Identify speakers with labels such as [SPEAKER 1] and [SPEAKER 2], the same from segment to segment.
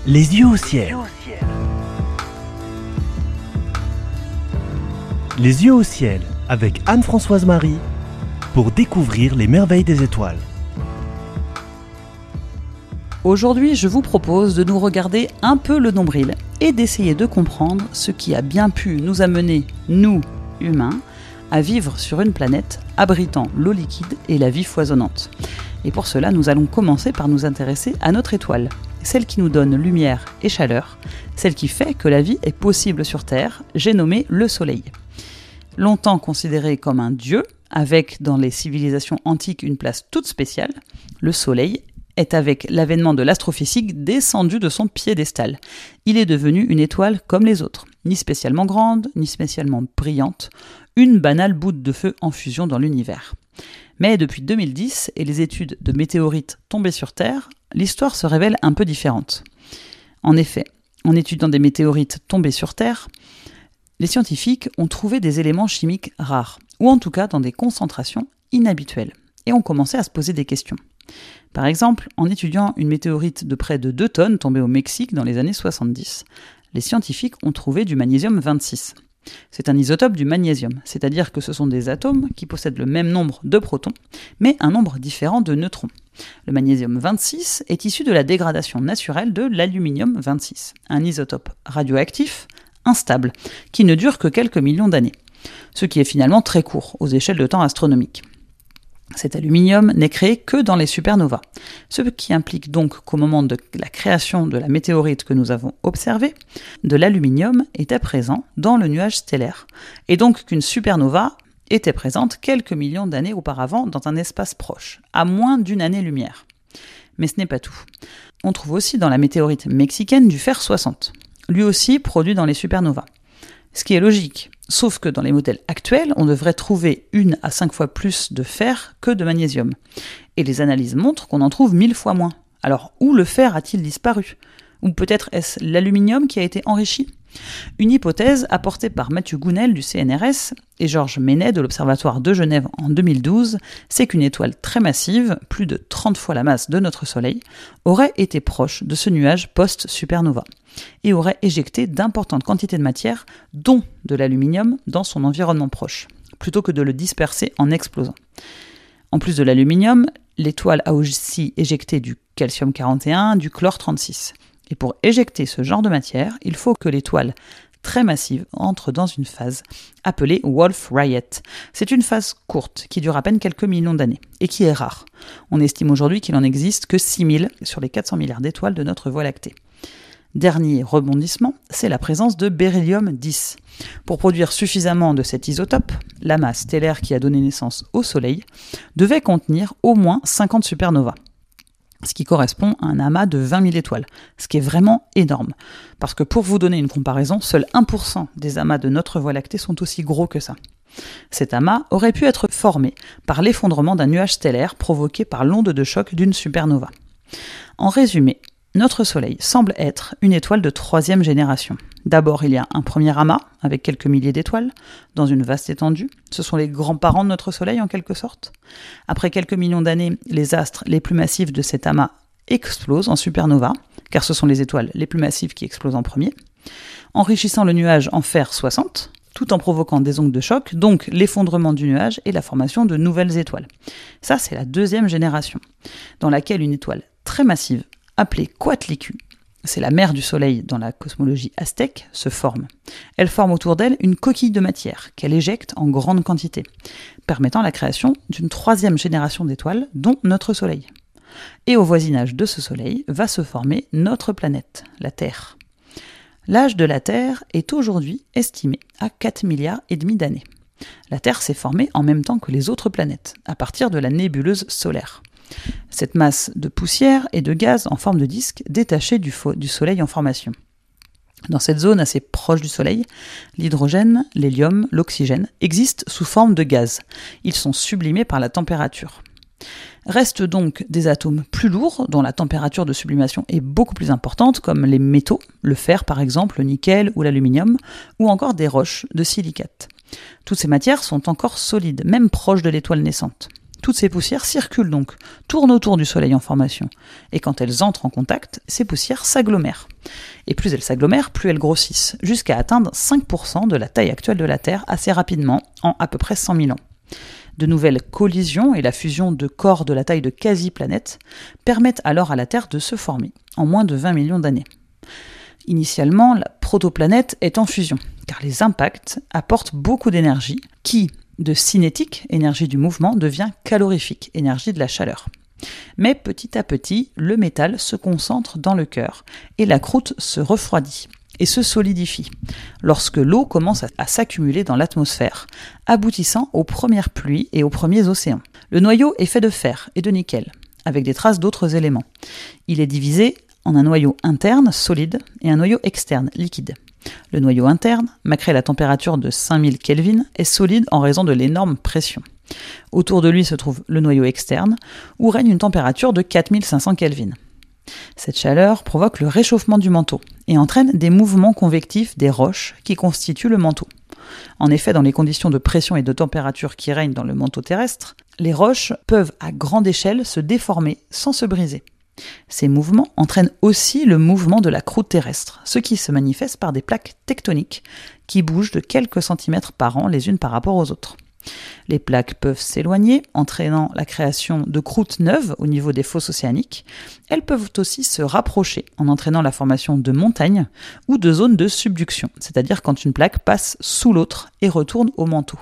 [SPEAKER 1] Les yeux au ciel. Les yeux au ciel avec Anne-Françoise Marie pour découvrir les merveilles des étoiles.
[SPEAKER 2] Aujourd'hui, je vous propose de nous regarder un peu le nombril et d'essayer de comprendre ce qui a bien pu nous amener, nous, humains, à vivre sur une planète abritant l'eau liquide et la vie foisonnante. Et pour cela, nous allons commencer par nous intéresser à notre étoile, celle qui nous donne lumière et chaleur, celle qui fait que la vie est possible sur Terre, j'ai nommé le Soleil. Longtemps considéré comme un dieu, avec dans les civilisations antiques une place toute spéciale, le Soleil est avec l'avènement de l'astrophysique descendu de son piédestal. Il est devenu une étoile comme les autres, ni spécialement grande, ni spécialement brillante, une banale boule de feu en fusion dans l'univers. Mais depuis 2010 et les études de météorites tombées sur Terre, l'histoire se révèle un peu différente. En effet, en étudiant des météorites tombées sur Terre, les scientifiques ont trouvé des éléments chimiques rares, ou en tout cas dans des concentrations inhabituelles, et ont commencé à se poser des questions. Par exemple, en étudiant une météorite de près de 2 tonnes tombée au Mexique dans les années 70, les scientifiques ont trouvé du magnésium 26. C'est un isotope du magnésium, c'est-à-dire que ce sont des atomes qui possèdent le même nombre de protons, mais un nombre différent de neutrons. Le magnésium 26 est issu de la dégradation naturelle de l'aluminium 26, un isotope radioactif instable, qui ne dure que quelques millions d'années, ce qui est finalement très court aux échelles de temps astronomiques. Cet aluminium n'est créé que dans les supernovas, ce qui implique donc qu'au moment de la création de la météorite que nous avons observée, de l'aluminium était présent dans le nuage stellaire, et donc qu'une supernova était présente quelques millions d'années auparavant dans un espace proche, à moins d'une année-lumière. Mais ce n'est pas tout. On trouve aussi dans la météorite mexicaine du fer 60, lui aussi produit dans les supernovas. Ce qui est logique, sauf que dans les modèles actuels, on devrait trouver 1 à 5 fois plus de fer que de magnésium. Et les analyses montrent qu'on en trouve 1000 fois moins. Alors, où le fer a-t-il disparu ? Ou peut-être est-ce l'aluminium qui a été enrichi ? Une hypothèse apportée par Mathieu Gounel du CNRS et Georges Ménet de l'Observatoire de Genève en 2012, c'est qu'une étoile très massive, plus de 30 fois la masse de notre Soleil, aurait été proche de ce nuage post-supernova et aurait éjecté d'importantes quantités de matière, dont de l'aluminium, dans son environnement proche, plutôt que de le disperser en explosant. En plus de l'aluminium, l'étoile a aussi éjecté du calcium-41, du chlore-36. Et pour éjecter ce genre de matière, il faut que l'étoile très massive entre dans une phase appelée Wolf-Rayet. C'est une phase courte qui dure à peine quelques millions d'années et qui est rare. On estime aujourd'hui qu'il n'en existe que 6000 sur les 400 milliards d'étoiles de notre Voie lactée. Dernier rebondissement, c'est la présence de beryllium-10. Pour produire suffisamment de cet isotope, la masse stellaire qui a donné naissance au Soleil devait contenir au moins 50 supernovas, ce qui correspond à un amas de 20 000 étoiles, ce qui est vraiment énorme. Parce que pour vous donner une comparaison, seul 1% des amas de notre Voie lactée sont aussi gros que ça. Cet amas aurait pu être formé par l'effondrement d'un nuage stellaire provoqué par l'onde de choc d'une supernova. En résumé, notre Soleil semble être une étoile de 3e génération. D'abord, il y a un premier amas, avec quelques milliers d'étoiles, dans une vaste étendue. Ce sont les grands-parents de notre Soleil, en quelque sorte. Après quelques millions d'années, les astres les plus massifs de cet amas explosent en supernova, car ce sont les étoiles les plus massives qui explosent en premier, enrichissant le nuage en fer 60, tout en provoquant des ondes de choc, donc l'effondrement du nuage et la formation de nouvelles étoiles. Ça, c'est la 2e génération, dans laquelle une étoile très massive, appelée Coatlicue, c'est la mère du Soleil dans la cosmologie aztèque, se forme. Elle forme autour d'elle une coquille de matière qu'elle éjecte en grande quantité, permettant la création d'une 3e génération d'étoiles, dont notre Soleil. Et au voisinage de ce Soleil va se former notre planète, la Terre. L'âge de la Terre est aujourd'hui estimé à 4,5 milliards d'années. La Terre s'est formée en même temps que les autres planètes, à partir de la nébuleuse solaire. Cette masse de poussière et de gaz en forme de disque détaché du Soleil en formation. Dans cette zone assez proche du Soleil, l'hydrogène, l'hélium, l'oxygène existent sous forme de gaz. Ils sont sublimés par la température. Restent donc des atomes plus lourds, dont la température de sublimation est beaucoup plus importante, comme les métaux, le fer par exemple, le nickel ou l'aluminium, ou encore des roches de silicate. Toutes ces matières sont encore solides, même proches de l'étoile naissante. Toutes ces poussières circulent donc, tournent autour du Soleil en formation. Et quand elles entrent en contact, ces poussières s'agglomèrent. Et plus elles s'agglomèrent, plus elles grossissent, jusqu'à atteindre 5% de la taille actuelle de la Terre assez rapidement, en à peu près 100 000 ans. De nouvelles collisions et la fusion de corps de la taille de quasi-planètes permettent alors à la Terre de se former, en moins de 20 millions d'années. Initialement, la protoplanète est en fusion, car les impacts apportent beaucoup d'énergie qui, de cinétique, énergie du mouvement, devient calorifique, énergie de la chaleur. Mais petit à petit, le métal se concentre dans le cœur et la croûte se refroidit et se solidifie lorsque l'eau commence à s'accumuler dans l'atmosphère, aboutissant aux premières pluies et aux premiers océans. Le noyau est fait de fer et de nickel, avec des traces d'autres éléments. Il est divisé en un noyau interne, solide, et un noyau externe, liquide. Le noyau interne, malgré la température de 5000 Kelvin, est solide en raison de l'énorme pression. Autour de lui se trouve le noyau externe, où règne une température de 4500 Kelvin. Cette chaleur provoque le réchauffement du manteau et entraîne des mouvements convectifs des roches qui constituent le manteau. En effet, dans les conditions de pression et de température qui règnent dans le manteau terrestre, les roches peuvent à grande échelle se déformer sans se briser. Ces mouvements entraînent aussi le mouvement de la croûte terrestre, ce qui se manifeste par des plaques tectoniques qui bougent de quelques centimètres par an les unes par rapport aux autres. Les plaques peuvent s'éloigner, entraînant la création de croûtes neuves au niveau des fosses océaniques. Elles peuvent aussi se rapprocher, en entraînant la formation de montagnes ou de zones de subduction, c'est-à-dire quand une plaque passe sous l'autre et retourne au manteau.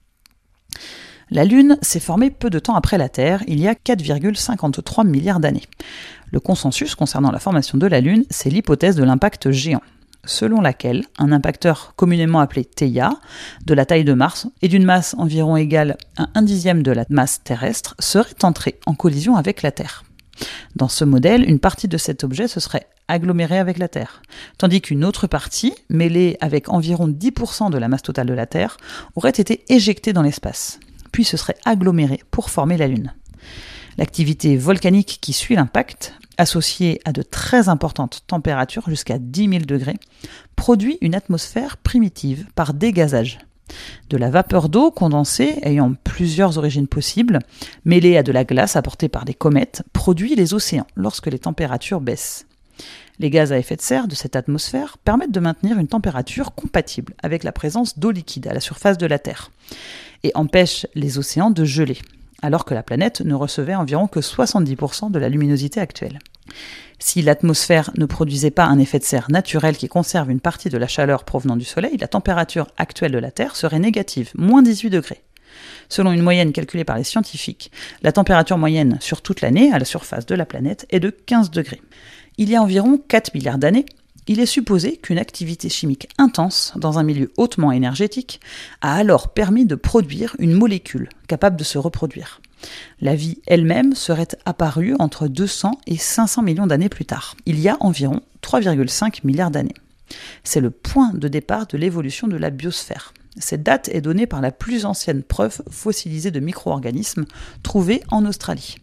[SPEAKER 2] La Lune s'est formée peu de temps après la Terre, il y a 4,53 milliards d'années. Le consensus concernant la formation de la Lune, c'est l'hypothèse de l'impact géant, selon laquelle un impacteur communément appelé Theia, de la taille de Mars et d'une masse environ égale à 1/10 de la masse terrestre, serait entré en collision avec la Terre. Dans ce modèle, une partie de cet objet se serait agglomérée avec la Terre, tandis qu'une autre partie, mêlée avec environ 10% de la masse totale de la Terre, aurait été éjectée dans l'espace, puis se serait agglomérée pour former la Lune. L'activité volcanique qui suit l'impact, associée à de très importantes températures, jusqu'à 10 000 degrés, produit une atmosphère primitive par dégazage. De la vapeur d'eau condensée, ayant plusieurs origines possibles, mêlée à de la glace apportée par des comètes, produit les océans lorsque les températures baissent. Les gaz à effet de serre de cette atmosphère permettent de maintenir une température compatible avec la présence d'eau liquide à la surface de la Terre et empêchent les océans de geler, alors que la planète ne recevait environ que 70% de la luminosité actuelle. Si l'atmosphère ne produisait pas un effet de serre naturel qui conserve une partie de la chaleur provenant du Soleil, la température actuelle de la Terre serait négative, moins 18 degrés. Selon une moyenne calculée par les scientifiques, la température moyenne sur toute l'année à la surface de la planète est de 15 degrés. Il y a environ 4 milliards d'années, il est supposé qu'une activité chimique intense dans un milieu hautement énergétique a alors permis de produire une molécule capable de se reproduire. La vie elle-même serait apparue entre 200 et 500 millions d'années plus tard, il y a environ 3,5 milliards d'années. C'est le point de départ de l'évolution de la biosphère. Cette date est donnée par la plus ancienne preuve fossilisée de micro-organismes trouvée en Australie.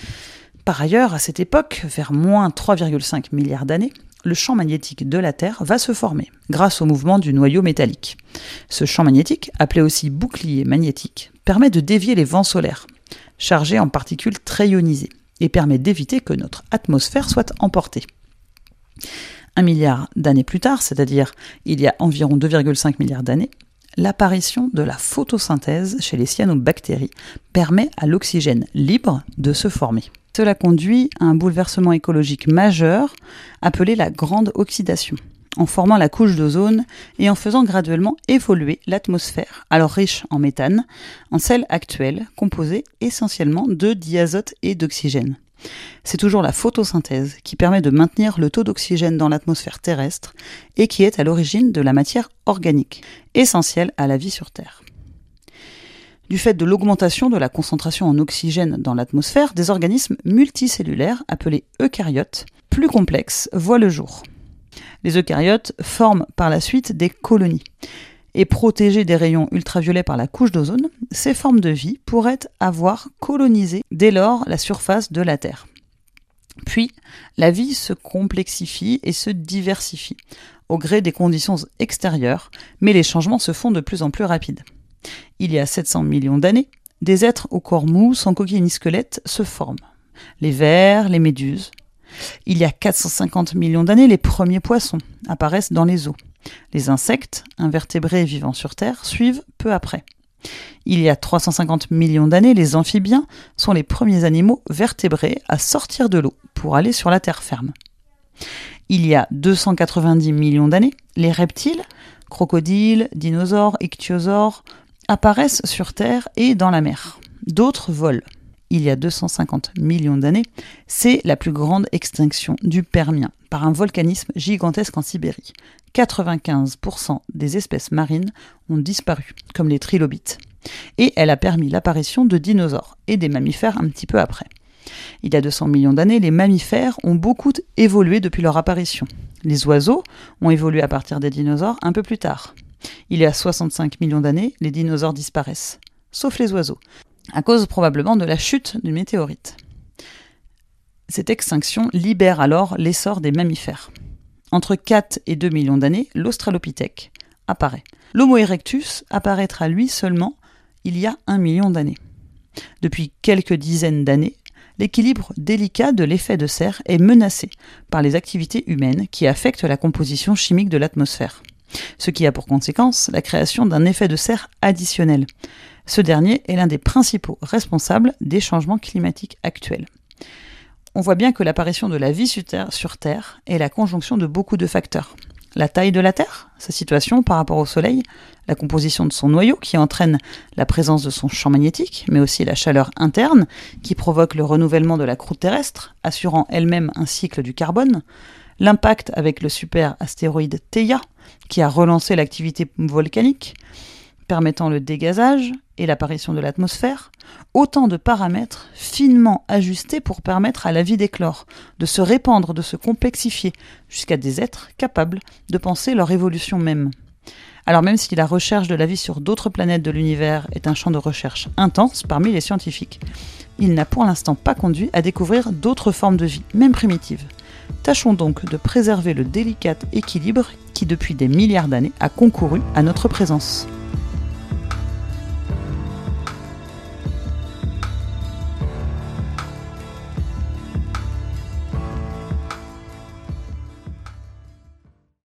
[SPEAKER 2] Par ailleurs, à cette époque, vers moins 3,5 milliards d'années, le champ magnétique de la Terre va se former grâce au mouvement du noyau métallique. Ce champ magnétique, appelé aussi bouclier magnétique, permet de dévier les vents solaires, chargés en particules très ionisées, et permet d'éviter que notre atmosphère soit emportée. 1 milliard d'années plus tard, c'est-à-dire il y a environ 2,5 milliards d'années, l'apparition de la photosynthèse chez les cyanobactéries permet à l'oxygène libre de se former. Cela conduit à un bouleversement écologique majeur appelé la grande oxydation, en formant la couche d'ozone et en faisant graduellement évoluer l'atmosphère, alors riche en méthane, en celle actuelle composée essentiellement de diazote et d'oxygène. C'est toujours la photosynthèse qui permet de maintenir le taux d'oxygène dans l'atmosphère terrestre et qui est à l'origine de la matière organique, essentielle à la vie sur Terre. Du fait de l'augmentation de la concentration en oxygène dans l'atmosphère, des organismes multicellulaires, appelés eucaryotes, plus complexes, voient le jour. Les eucaryotes forment par la suite des colonies. Et protégées des rayons ultraviolets par la couche d'ozone, ces formes de vie pourraient avoir colonisé dès lors la surface de la Terre. Puis, la vie se complexifie et se diversifie, au gré des conditions extérieures, mais les changements se font de plus en plus rapides. Il y a 700 millions d'années, des êtres au corps mou, sans coquille ni squelette, se forment. Les vers, les méduses. Il y a 450 millions d'années, les premiers poissons apparaissent dans les eaux. Les insectes, invertébrés vivant sur Terre, suivent peu après. Il y a 350 millions d'années, les amphibiens sont les premiers animaux vertébrés à sortir de l'eau pour aller sur la terre ferme. Il y a 290 millions d'années, les reptiles, crocodiles, dinosaures, ichthyosaures, apparaissent sur Terre et dans la mer. D'autres volent. Il y a 250 millions d'années, c'est la plus grande extinction du Permien par un volcanisme gigantesque en Sibérie. 95% des espèces marines ont disparu, comme les trilobites. Et elle a permis l'apparition de dinosaures et des mammifères un petit peu après. Il y a 200 millions d'années, les mammifères ont beaucoup évolué depuis leur apparition. Les oiseaux ont évolué à partir des dinosaures un peu plus tard. Il y a 65 millions d'années, les dinosaures disparaissent, sauf les oiseaux, à cause probablement de la chute d'une météorite. Cette extinction libère alors l'essor des mammifères. Entre 4 et 2 millions d'années, l'Australopithèque apparaît. L'Homo erectus apparaîtra lui seulement il y a 1 million d'années. Depuis quelques dizaines d'années, l'équilibre délicat de l'effet de serre est menacé par les activités humaines qui affectent la composition chimique de l'atmosphère, ce qui a pour conséquence la création d'un effet de serre additionnel. Ce dernier est l'un des principaux responsables des changements climatiques actuels. On voit bien que l'apparition de la vie sur Terre est la conjonction de beaucoup de facteurs. La taille de la Terre, sa situation par rapport au Soleil, la composition de son noyau qui entraîne la présence de son champ magnétique, mais aussi la chaleur interne qui provoque le renouvellement de la croûte terrestre, assurant elle-même un cycle du carbone, l'impact avec le super astéroïde Theia qui a relancé l'activité volcanique, permettant le dégazage et l'apparition de l'atmosphère, autant de paramètres finement ajustés pour permettre à la vie d'éclore, de se répandre, de se complexifier, jusqu'à des êtres capables de penser leur évolution même. Alors même si la recherche de la vie sur d'autres planètes de l'univers est un champ de recherche intense parmi les scientifiques, il n'a pour l'instant pas conduit à découvrir d'autres formes de vie, même primitives. Tâchons donc de préserver le délicat équilibre qui, depuis des milliards d'années, a concouru à notre présence.